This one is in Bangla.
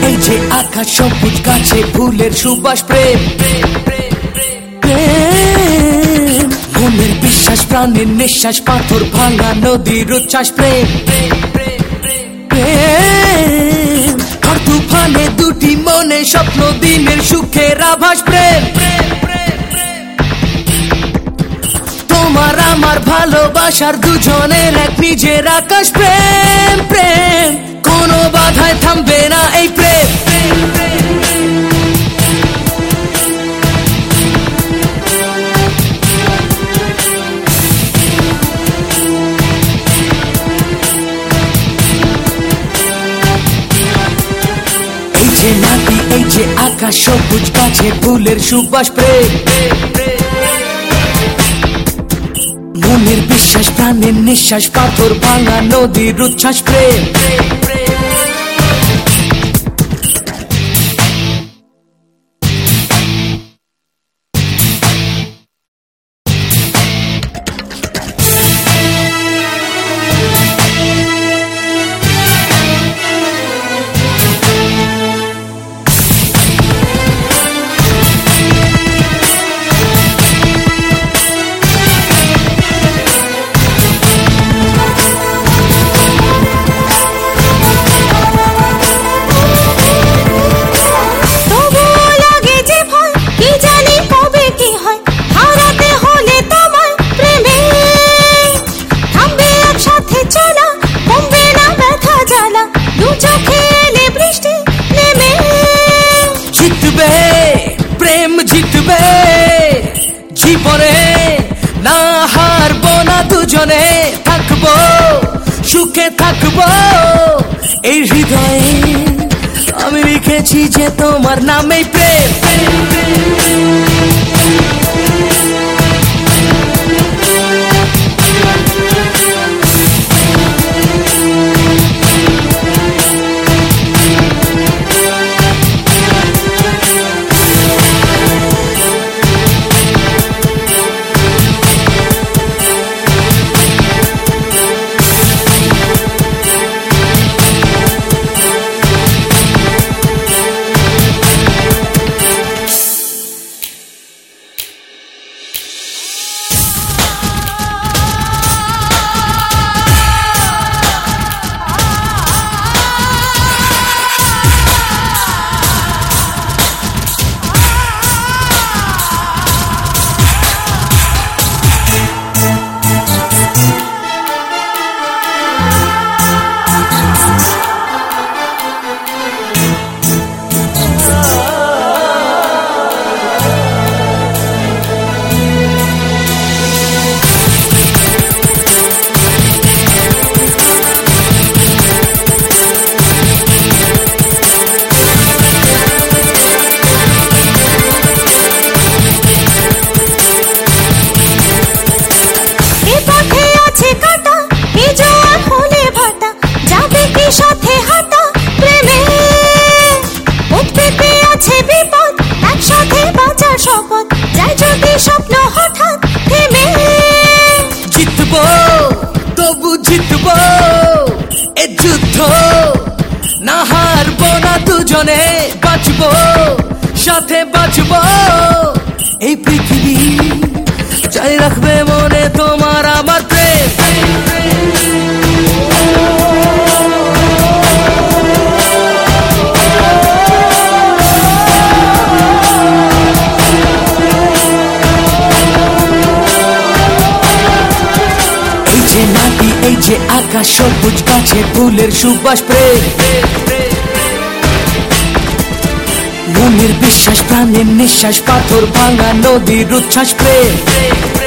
এই যে আকাশ সবুজ গাছে ফুলের সুবাস প্রেম মনের বিশ্বাস প্রাণের নিঃশ্বাস পাথর ভাঙা নদীর উচ্ছ্বাস প্রেম আর তুফানে দুটি মনে স্বপ্ন দিনের সুখের আভাস প্রেম তোমার আমার ভালোবাসার দুজনের এক নিজের আকাশ প্রেম প্রেম কোনো বাধায় থামবে না এই প্রেম এই যে নদী এই যে আকাশ সবুজ গাছে ফুলের সুবাস প্রেম মনের বিশ্বাস প্রাণের নিঃশ্বাস পাথর ভাঙা নদীর উচ্ছ্বাস প্রেম জিতবে জীবনে না হারবো না দুজনে থাকবো সুখে থাকবো এই হৃদয়ে আমি লিখেছি যে তোমার নামেই প্রেম জিতবো তবু জিতবো এ যুদ্ধ না হারবো না দুজনে বাঁচবো সাথে বাঁচবো এই পৃথিবী চাই রাখবে মনে তোমার আমার প্রেম এই যে আকাশ সবুজ গাছে ফুলের সুবাস প্রেম মনের বিশ্বাস প্রাণের নিঃশ্বাস পাথর ভাঙা নদীর উচ্ছ্বাস প্রেম